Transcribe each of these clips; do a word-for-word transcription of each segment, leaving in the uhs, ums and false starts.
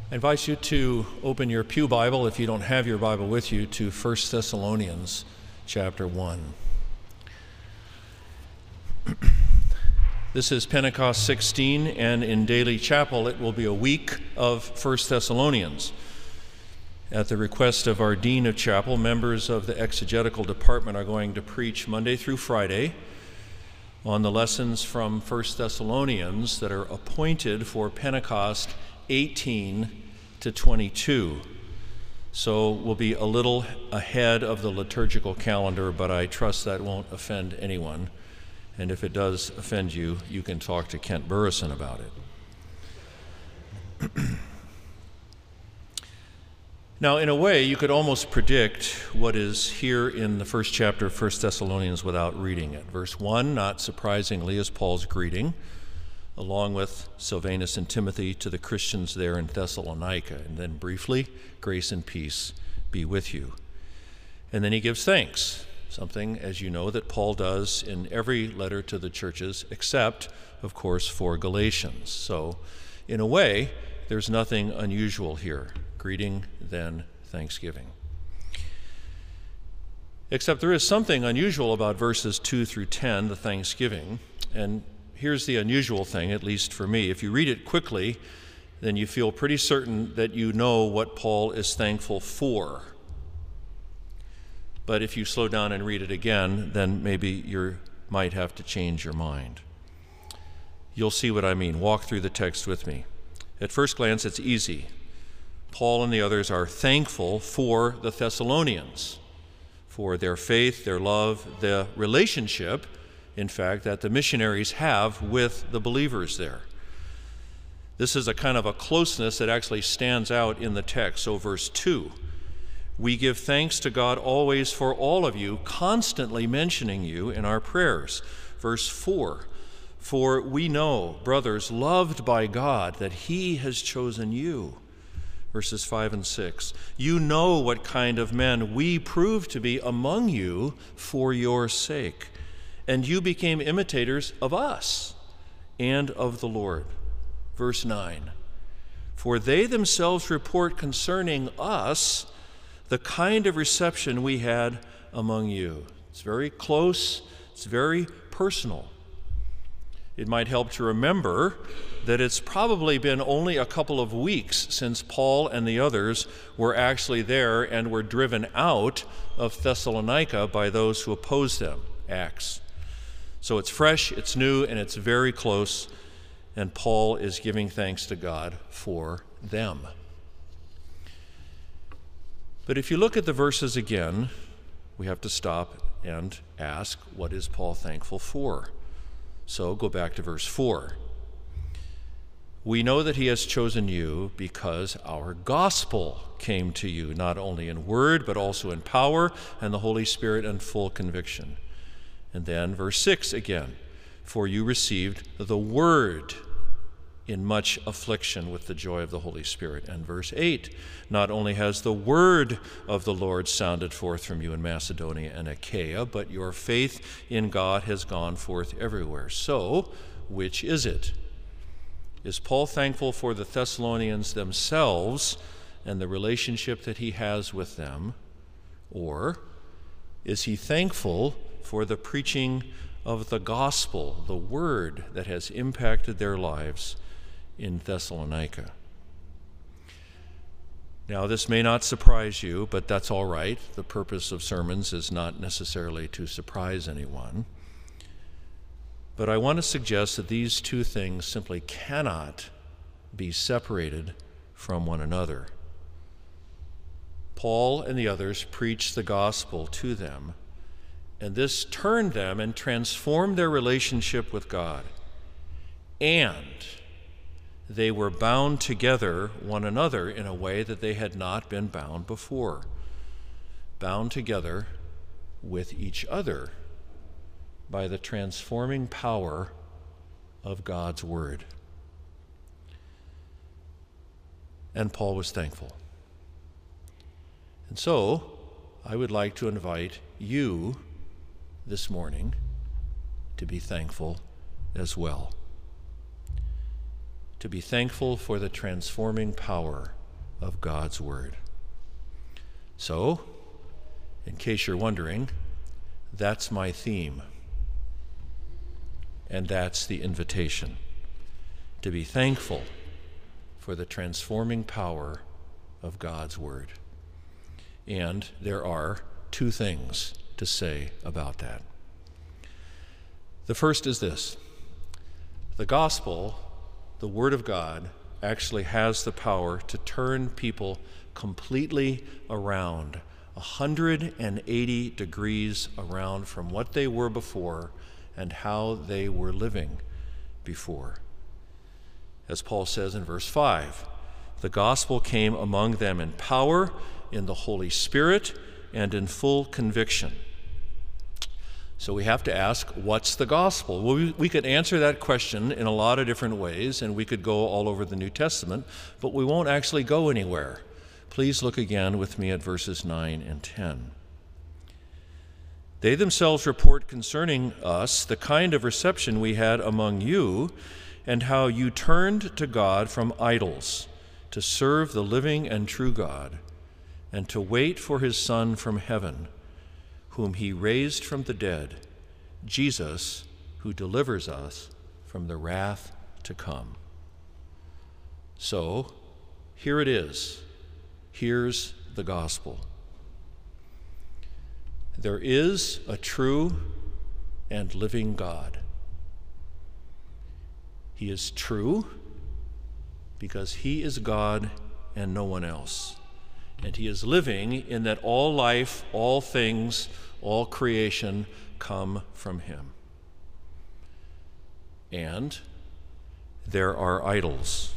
I invite you to open your pew Bible, if you don't have your Bible with you, to First Thessalonians chapter one. This is Pentecost sixteen, and in Daily Chapel it will be a week of First Thessalonians. At the request of our Dean of Chapel, members of the exegetical department are going to preach Monday through Friday on the lessons from First Thessalonians that are appointed for Pentecost eighteen to twenty-two. So we'll be a little ahead of the liturgical calendar, but I trust that won't offend anyone. And if it does offend you, you can talk to Kent Burrison about it. Now, in a way, you could almost predict what is here in the first chapter of First Thessalonians without reading it. Verse one, not surprisingly, is Paul's greeting, along with Silvanus and Timothy, to the Christians there in Thessalonica. And then briefly, grace and peace be with you. And then he gives thanks, something, as you know, that Paul does in every letter to the churches, except, of course, for Galatians. So, in a way, there's nothing unusual here. Greeting, then thanksgiving. Except there is something unusual about verses two through ten, the thanksgiving. And here's the unusual thing, at least for me. If you read it quickly, then you feel pretty certain that you know what Paul is thankful for. But if you slow down and read it again, then maybe you might have to change your mind. You'll see what I mean. Walk through the text with me. At first glance, it's easy. Paul and the others are thankful for the Thessalonians, for their faith, their love, the relationship, in fact, that the missionaries have with the believers there. This is a kind of a closeness that actually stands out in the text. So verse two, we give thanks to God always for all of you, constantly mentioning you in our prayers. Verse four, for we know, brothers, loved by God, that he has chosen you. Verses five and six, you know what kind of men we prove to be among you for your sake. And you became imitators of us and of the Lord. Verse nine, for they themselves report concerning us the kind of reception we had among you. It's very close, it's very personal. It might help to remember that it's probably been only a couple of weeks since Paul and the others were actually there and were driven out of Thessalonica by those who opposed them, Acts. So it's fresh, it's new, and it's very close, and Paul is giving thanks to God for them. But if you look at the verses again, we have to stop and ask, what is Paul thankful for? So go back to verse four. We know that he has chosen you because our gospel came to you, not only in word, but also in power and the Holy Spirit and full conviction. And then verse six again, for you received the word in much affliction with the joy of the Holy Spirit. And verse eight, not only has the word of the Lord sounded forth from you in Macedonia and Achaia, but your faith in God has gone forth everywhere. So, which is it? Is Paul thankful for the Thessalonians themselves and the relationship that he has with them? Or is he thankful for the preaching of the gospel, the word that has impacted their lives in Thessalonica? Now, this may not surprise you, but that's all right. The purpose of sermons is not necessarily to surprise anyone. But I want to suggest that these two things simply cannot be separated from one another. Paul and the others preached the gospel to them, and this turned them and transformed their relationship with God. And they were bound together one another in a way that they had not been bound before. Bound together with each other by the transforming power of God's word. And Paul was thankful. And so, I would like to invite you this morning to be thankful as well. To be thankful for the transforming power of God's word. So, in case you're wondering, that's my theme. And that's the invitation, to be thankful for the transforming power of God's word. And there are two things to say about that. The first is this: the gospel, the word of God, actually has the power to turn people completely around, one hundred eighty degrees around from what they were before and how they were living before. As Paul says in verse five, the gospel came among them in power, in the Holy Spirit, and in full conviction. So we have to ask, what's the gospel? Well, we, we could answer that question in a lot of different ways, and we could go all over the New Testament, but we won't actually go anywhere. Please look again with me at verses nine and ten. They themselves report concerning us the kind of reception we had among you, and how you turned to God from idols to serve the living and true God, and to wait for his Son from heaven, whom he raised from the dead, Jesus, who delivers us from the wrath to come. So, here it is. Here's the gospel. There is a true and living God. He is true because he is God and no one else. And he is living in that all life, all things, all creation come from him. And there are idols.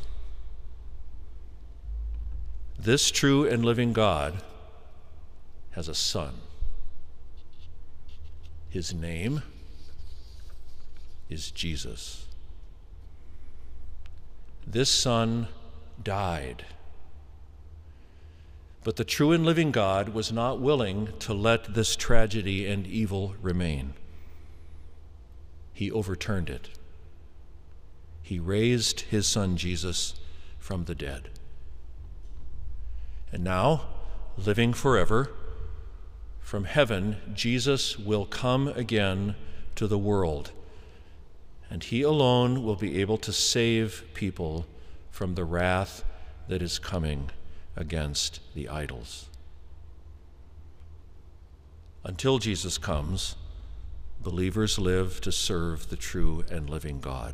This true and living God has a son. His name is Jesus. This son died. But the true and living God was not willing to let this tragedy and evil remain. He overturned it. He raised his son Jesus from the dead. And now, living forever, from heaven, Jesus will come again to the world, and he alone will be able to save people from the wrath that is coming against the idols. Until Jesus comes, believers live to serve the true and living God.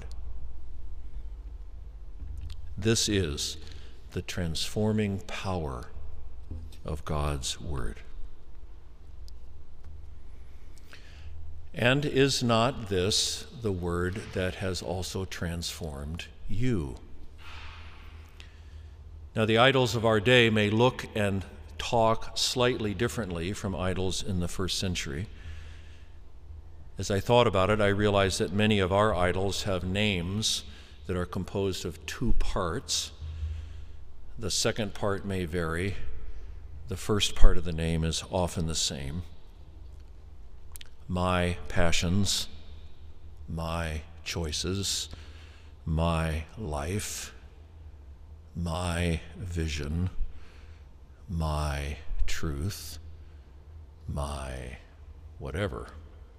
This is the transforming power of God's word. And is not this the word that has also transformed you? Now, the idols of our day may look and talk slightly differently from idols in the first century. As I thought about it, I realized that many of our idols have names that are composed of two parts. The second part may vary. The first part of the name is often the same. My passions, my choices, my life, my vision, my truth, my whatever.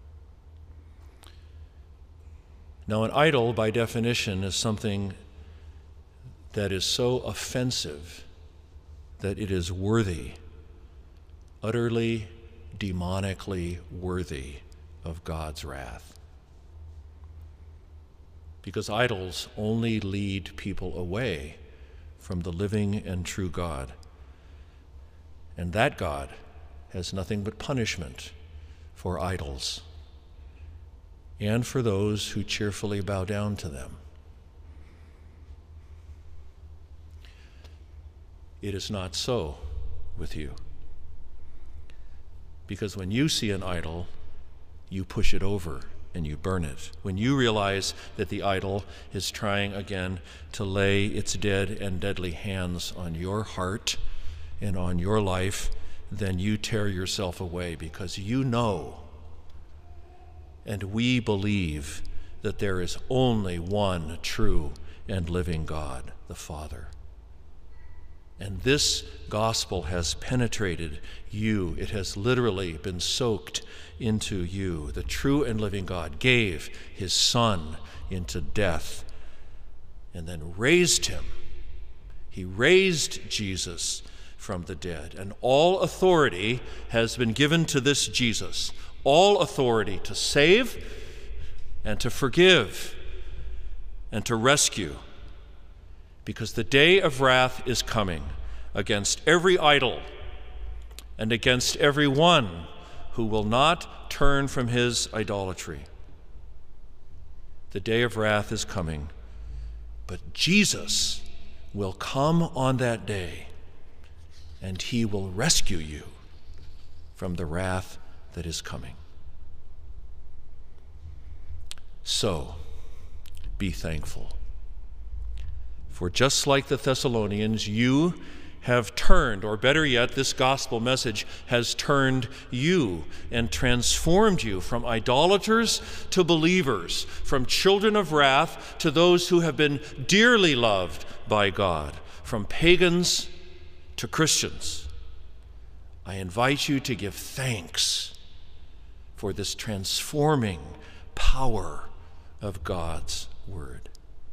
Now, an idol, by definition, is something that is so offensive that it is worthy, utterly, demonically worthy of God's wrath. Because idols only lead people away from the living and true God. And that God has nothing but punishment for idols and for those who cheerfully bow down to them. It is not so with you. Because when you see an idol, you push it over and you burn it. When you realize that the idol is trying again to lay its dead and deadly hands on your heart and on your life, then you tear yourself away, because you know, and we believe, that there is only one true and living God, the Father. And this gospel has penetrated you. It has literally been soaked into you. The true and living God gave his Son into death and then raised him. He raised Jesus from the dead. And all authority has been given to this Jesus. All authority to save and to forgive and to rescue. Because the day of wrath is coming against every idol and against every one who will not turn from his idolatry. The day of wrath is coming, but Jesus will come on that day, and he will rescue you from the wrath that is coming. So, be thankful. For just like the Thessalonians, you have turned, or better yet, this gospel message has turned you and transformed you from idolaters to believers, from children of wrath to those who have been dearly loved by God, from pagans to Christians. I invite you to give thanks for this transforming power of God's word.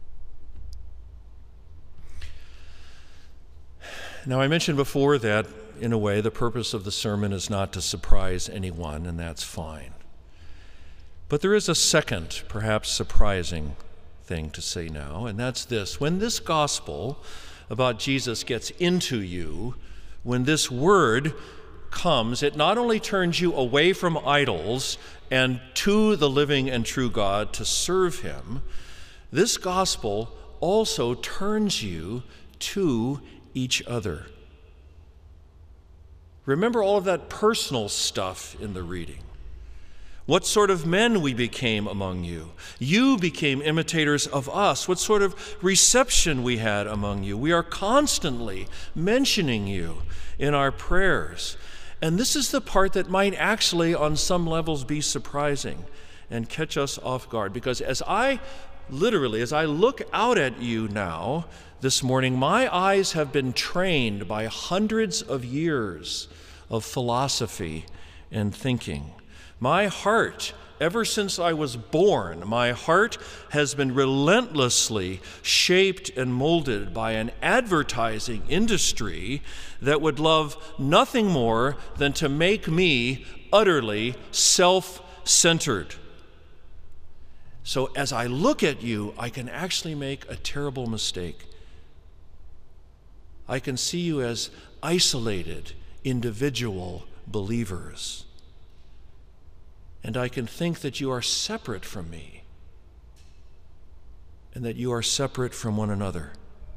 Now, I mentioned before that, in a way, the purpose of the sermon is not to surprise anyone, and that's fine. But there is a second, perhaps surprising thing to say now, and that's this. When this gospel about Jesus gets into you, when this word comes, it not only turns you away from idols and to the living and true God to serve him, this gospel also turns you to each other. Remember all of that personal stuff in the reading. What sort of men we became among you. You became imitators of us. What sort of reception we had among you. We are constantly mentioning you in our prayers. And this is the part that might actually, on some levels, be surprising and catch us off guard. Because as I, literally, as I look out at you now, this morning, my eyes have been trained by hundreds of years of philosophy and thinking. My heart, ever since I was born, my heart has been relentlessly shaped and molded by an advertising industry that would love nothing more than to make me utterly self-centered. So as I look at you, I can actually make a terrible mistake. I can see you as isolated, individual believers. And I can think that you are separate from me and that you are separate from one another.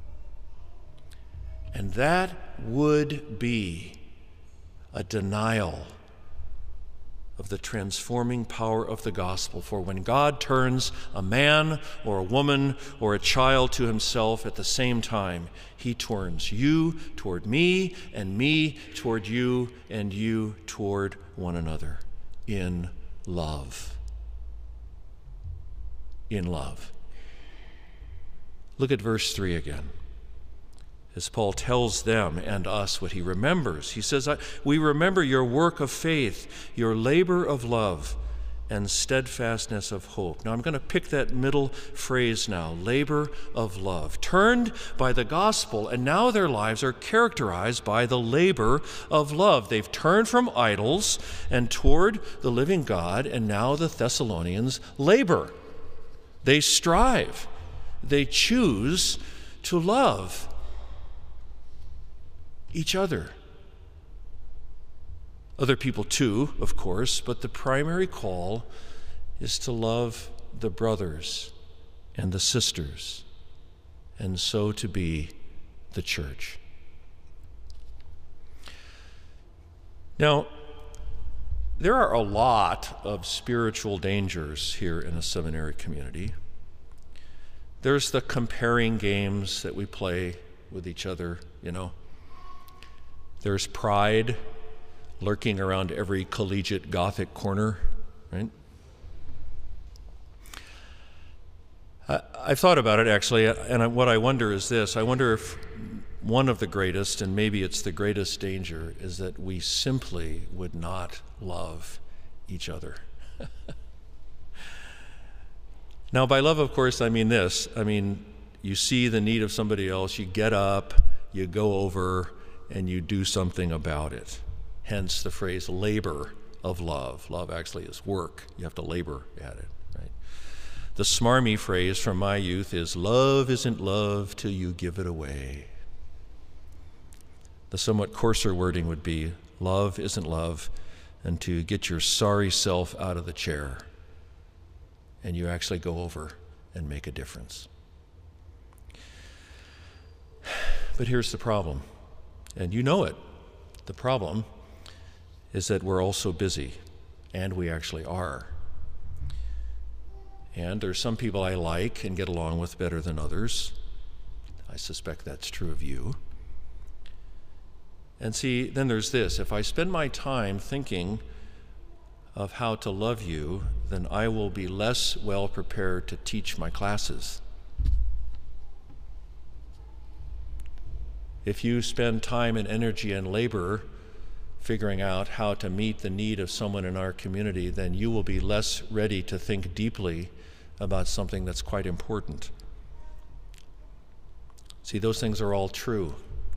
And that would be a denial of the transforming power of the gospel. For when God turns a man or a woman or a child to himself at the same time, he turns you toward me and me toward you and you toward one another in love. In love. Look at verse three again. As Paul tells them and us what he remembers. He says, we remember your work of faith, your labor of love, and steadfastness of hope. Now I'm going to pick that middle phrase now, labor of love. Turned by the gospel, and now their lives are characterized by the labor of love. They've turned from idols and toward the living God, and now the Thessalonians labor. They strive. They choose to love each other. Other people too, of course, but the primary call is to love the brothers and the sisters, and so to be the church. Now, there are a lot of spiritual dangers here in a seminary community. There's the comparing games that we play with each other, you know. There's pride lurking around every collegiate Gothic corner, right? I, I've thought about it, actually, and I, what I wonder is this. I wonder if one of the greatest, and maybe it's the greatest danger, is that we simply would not love each other. Now, by love, of course, I mean this. I mean, you see the need of somebody else, you get up, you go over, and you do something about it. Hence the phrase labor of love. Love actually is work. You have to labor at it, right? The smarmy phrase from my youth is, love isn't love till you give it away. The somewhat coarser wording would be, love isn't love until you get your sorry self out of the chair and you actually go over and make a difference. But here's the problem, and you know it. The problem is that we're all so busy, and we actually are. And there's some people I like and get along with better than others. I suspect that's true of you. And see, then there's this. If I spend my time thinking of how to love you, then I will be less well prepared to teach my classes. If you spend time and energy and labor figuring out how to meet the need of someone in our community, then you will be less ready to think deeply about something that's quite important. See, those things are all true.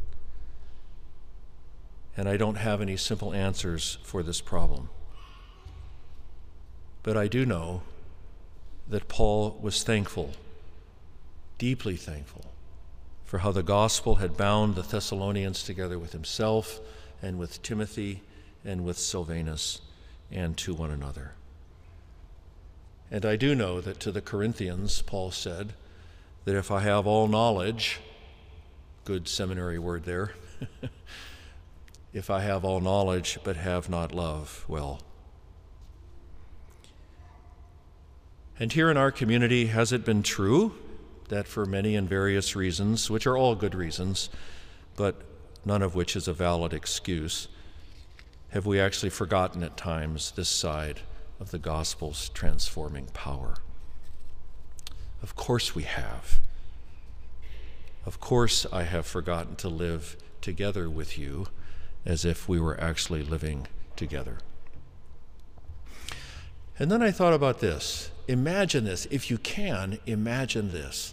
And I don't have any simple answers for this problem. But I do know that Paul was thankful, deeply thankful, for how the gospel had bound the Thessalonians together with himself and with Timothy and with Silvanus and to one another. And I do know that to the Corinthians, Paul said that if I have all knowledge, good seminary word there, if I have all knowledge but have not love, well. And here in our community, has it been true that for many and various reasons, which are all good reasons, but none of which is a valid excuse, have we actually forgotten at times this side of the gospel's transforming power? Of course we have. Of course I have forgotten to live together with you as if we were actually living together. And then I thought about this. Imagine this. If you can, imagine this.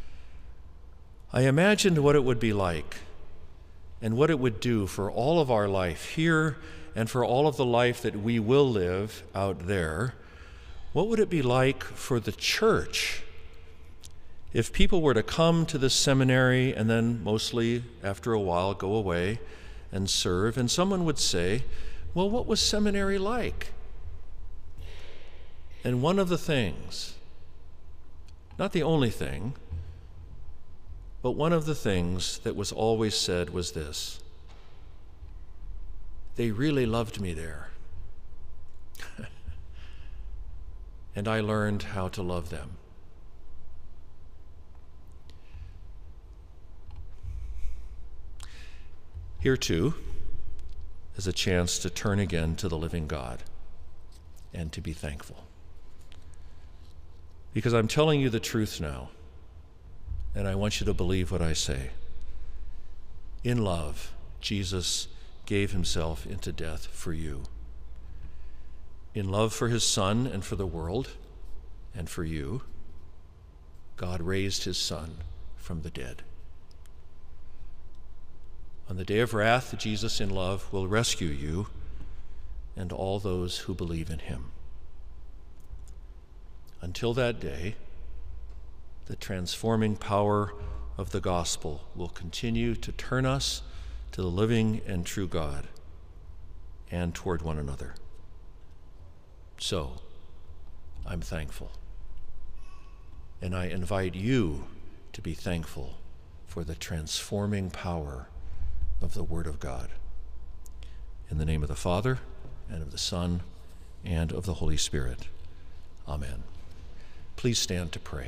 I imagined what it would be like and what it would do for all of our life here and for all of the life that we will live out there. What would it be like for the church if people were to come to this seminary and then mostly after a while go away and serve, and someone would say, well, what was seminary like? And one of the things, not the only thing, but one of the things that was always said was this: they really loved me there. And I learned how to love them. Here, too, is a chance to turn again to the living God and to be thankful. Because I'm telling you the truth now, and I want you to believe what I say. In love, Jesus gave himself into death for you. In love for his Son and for the world and for you, God raised his Son from the dead. On the day of wrath, Jesus in love will rescue you and all those who believe in him. Until that day, the transforming power of the gospel will continue to turn us to the living and true God and toward one another. So, I'm thankful. And I invite you to be thankful for the transforming power of the Word of God. In the name of the Father, and of the Son, and of the Holy Spirit. Amen. Please stand to pray.